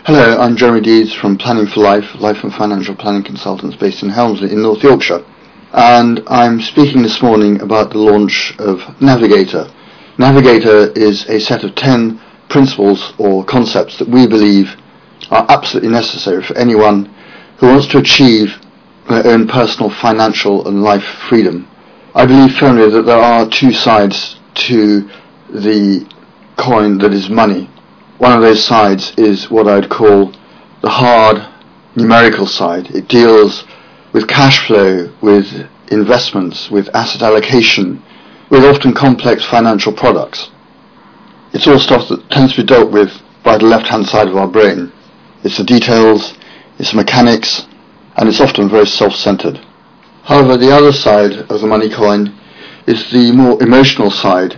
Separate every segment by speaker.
Speaker 1: Hello, I'm Jeremy Deeds from Planning for Life, Life and Financial Planning Consultants based in Helmsley in North Yorkshire. And I'm speaking this morning about the launch of Navigator. Navigator is a set of 10 principles or concepts that we believe are absolutely necessary for anyone who wants to achieve their own personal financial and life freedom. I believe firmly that there are two sides to the coin that is money. One of those sides is what I'd call the hard numerical side. It deals with cash flow, with investments, with asset allocation, with often complex financial products. It's all stuff that tends to be dealt with by the left-hand side of our brain. It's the details, it's the mechanics, and it's often very self-centered. However, the other side of the money coin is the more emotional side,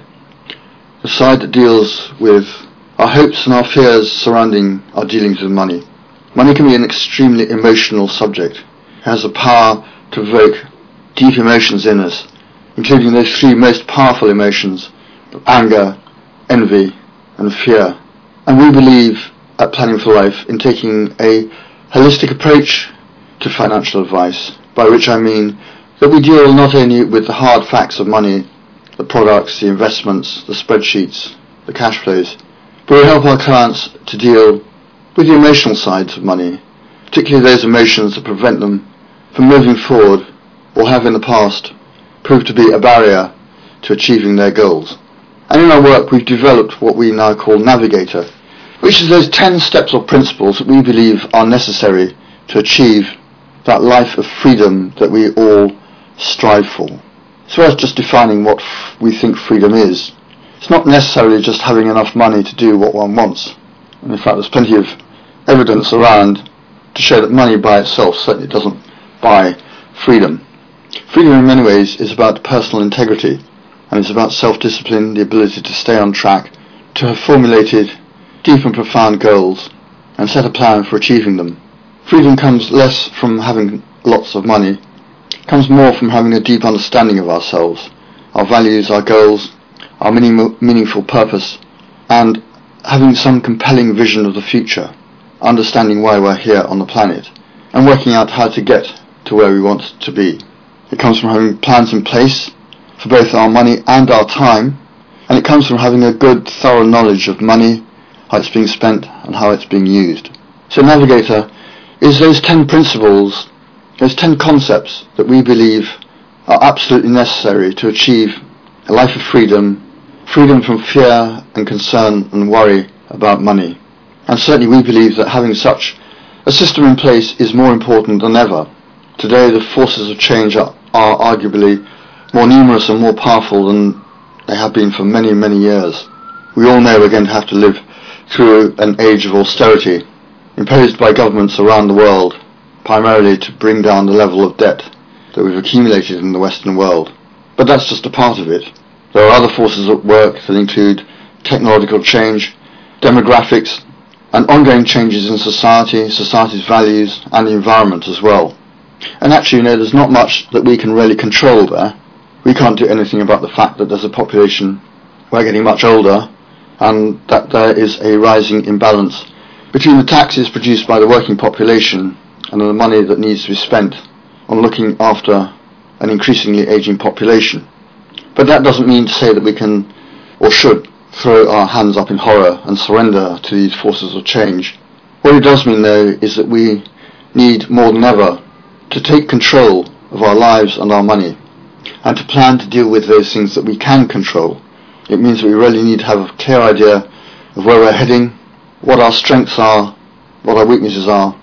Speaker 1: the side that deals with our hopes and our fears surrounding our dealings with money. Money can be an extremely emotional subject. It has the power to evoke deep emotions in us, including those three most powerful emotions of anger, envy, and fear. And we believe at Planning for Life in taking a holistic approach to financial advice, by which I mean that we deal not only with the hard facts of money, the products, the investments, the spreadsheets, the cash flows, but we help our clients to deal with the emotional sides of money, particularly those emotions that prevent them from moving forward or have in the past proved to be a barrier to achieving their goals. And in our work we've developed what we now call Navigator, which is those 10 steps or principles that we believe are necessary to achieve that life of freedom that we all strive for. It's worth just defining what we think freedom is. It's not necessarily just having enough money to do what one wants. And in fact, there's plenty of evidence around to show that money by itself certainly doesn't buy freedom. Freedom in many ways is about personal integrity, and it's about self-discipline, the ability to stay on track, to have formulated deep and profound goals, and set a plan for achieving them. Freedom comes less from having lots of money. It comes more from having a deep understanding of ourselves, our values, our goals, our meaningful purpose, and having some compelling vision of the future, understanding why we're here on the planet, and working out how to get to where we want to be. It comes from having plans in place for both our money and our time, and it comes from having a good, thorough knowledge of money, how it's being spent, and how it's being used. So Navigator is those 10 principles, those 10 concepts that we believe are absolutely necessary to achieve a life of freedom, freedom from fear and concern and worry about money. And certainly we believe that having such a system in place is more important than ever. Today the forces of change are arguably more numerous and more powerful than they have been for many, many years. We all know we're going to have to live through an age of austerity imposed by governments around the world, primarily to bring down the level of debt that we've accumulated in the Western world. But that's just a part of it. There are other forces at work that include technological change, demographics, and ongoing changes in society's values, and the environment as well. And actually, there's not much that we can really control there. We can't do anything about the fact that there's a population, we're getting much older, and that there is a rising imbalance between the taxes produced by the working population and the money that needs to be spent on looking after an increasingly aging population. But that doesn't mean to say that we can or should throw our hands up in horror and surrender to these forces of change. What it does mean, though, is that we need more than ever to take control of our lives and our money, and to plan to deal with those things that we can control. It means that we really need to have a clear idea of where we're heading, what our strengths are, what our weaknesses are,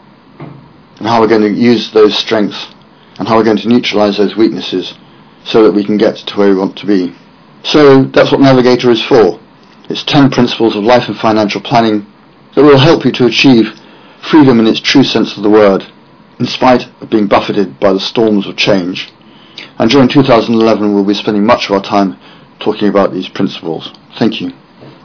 Speaker 1: and how we're going to use those strengths and how we're going to neutralize those weaknesses so that we can get to where we want to be. So that's what Navigator is for. It's 10 principles of life and financial planning that will help you to achieve freedom in its true sense of the word, in spite of being buffeted by the storms of change. And during 2011 we'll be spending much of our time talking about these principles. Thank you.